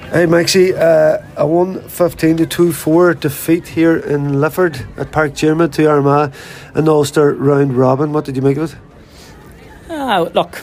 Hey Maxie, a 1-15 to 2-4 defeat here in Lifford at Park Dermot to Armagh in Ulster round robin. What did you make of it? Look,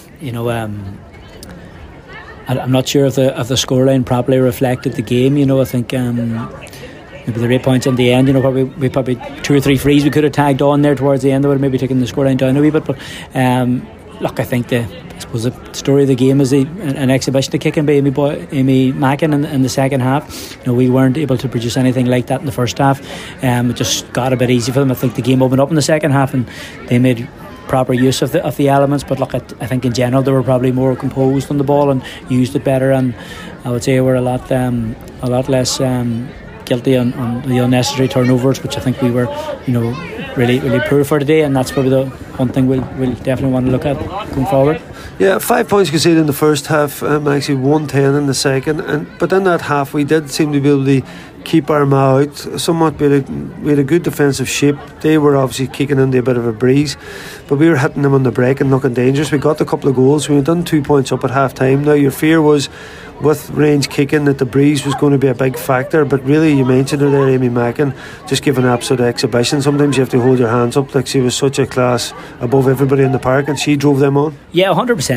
I'm not sure if the scoreline properly reflected the game. I think maybe the 8 points in the end. Probably 2 or 3 frees we could have tagged on there towards the end of it, maybe taking the scoreline down a wee bit. But look, I think the story of the game is an exhibition of kicking by Amy Mackin in the second half. We weren't able to produce anything like that in the first half. It just got a bit easy for them. I think the game opened up in the second half and they made proper use of the elements. But look, I think in general they were probably more composed on the ball and used it better. And I would say we're a lot less guilty on the unnecessary turnovers, which I think we were, really, really poor for today. And that's probably the one thing we'll definitely want to look at going forward. Yeah, 5 points conceded in the first half, actually 1-10 in the second, but in that half we did seem to be able to keep Armagh out somewhat. We had a good defensive shape. They were obviously kicking into a bit of a breeze, but we were hitting them on the break and looking dangerous. We got a couple of goals. We went done 2 points up at half time. Now your fear was with range kicking that the breeze was going to be a big factor, but really you mentioned her there, Amy Mackin, just giving an absolute exhibition. Sometimes you have to hold your hands up, like she was such a class above everybody in the park and she drove them on. Yeah, 100%.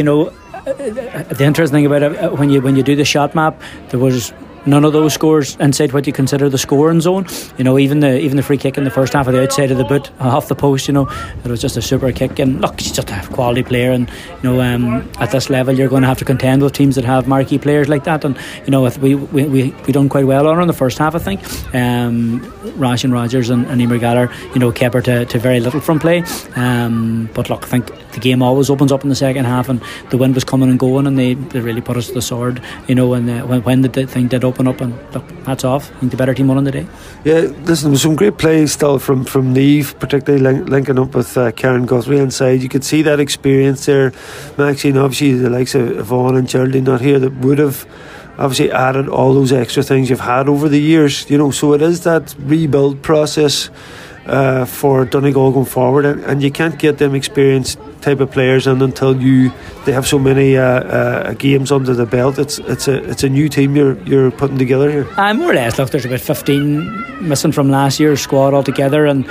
The interesting thing about it, when you do the shot map, there was none of those scores inside what you consider the scoring zone. Even the free kick in the first half of the outside of the boot off the post, it was just a super kick. And look, she's just a quality player, and at this level you're going to have to contend with teams that have marquee players like that. And we done quite well on her in the first half, I think. Ration Rogers and Emer Gallagher kept her to very little from play, but look, I think the game always opens up in the second half, and the wind was coming and going, and they really put us to the sword, when the thing did open up. And look, hats off, I think the better team won on the day. Yeah, listen, there was some great play still from Niamh, particularly linking up with Karen Guthrie inside. You could see that experience there, Maxine. Obviously the likes of Vaughan and Geraldine not here, that would have obviously added all those extra things you've had over the years, so it is that rebuild process for Donegal going forward, and you can't get them experienced type of players in until they have so many games under the belt. It's a new team you're putting together here. More or less. Look, there's about 15 missing from last year's squad altogether, and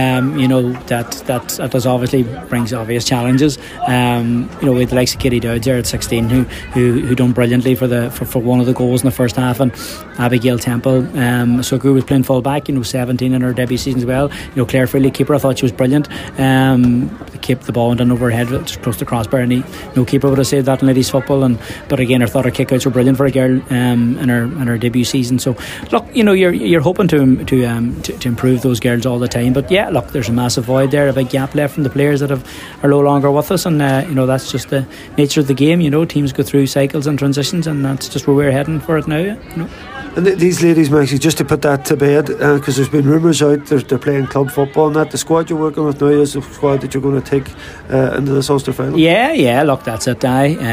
that does obviously brings obvious challenges. With the likes of Katie Dowd there at 16 who done brilliantly for one of the goals in the first half, and Abigail Temple, Suku was playing full back, 17 in her debut season as well. Claire Freely, keeper, I thought she was brilliant. Kept the ball and done over her head just close to crossbar, and no keeper would have saved that in ladies football. But again, I thought her kickouts were brilliant for a girl in her debut season. So look, you're hoping to improve those girls all the time. But yeah, look, there's a massive void there, a big gap left from the players that are no longer with us, and that's just the nature of the game. Teams go through cycles and transitions, and that's just where we're heading for it now. And these ladies, Maxie, just to put that to bed, because there's been rumours out they're playing club football and that. The squad you're working with now is the squad that you're going to take into this Ulster final. Yeah, look, that's it.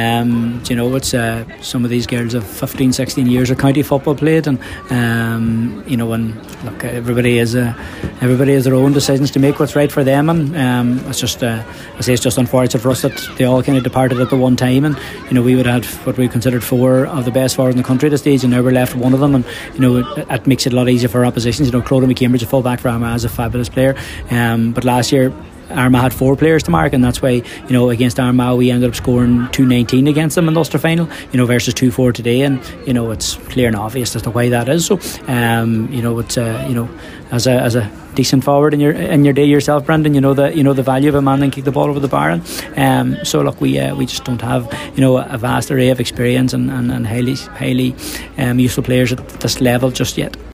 It's some of these girls have 15, 16 years of county football played, and look, everybody has their own decisions to make what's right for them, and it's just it's just unfortunate for us that they all kind of departed at the one time, and we would have had what we considered 4 of the best forwards in the country at this stage, and now we're left with one of them. And it makes it a lot easier for our oppositions. Clodagh McCambridge, a full back for Armagh, is a fabulous player, but last year Armagh had 4 players to mark, and that's why against Armagh we ended up scoring 2-19 against them in the Ulster final, versus 2-4 today, and it's clear and obvious as to why that is. So it's as a decent forward in your day yourself, Brendan, the value of a man that kick the ball over the bar. So look, we just don't have a vast array of experience and highly useful players at this level just yet.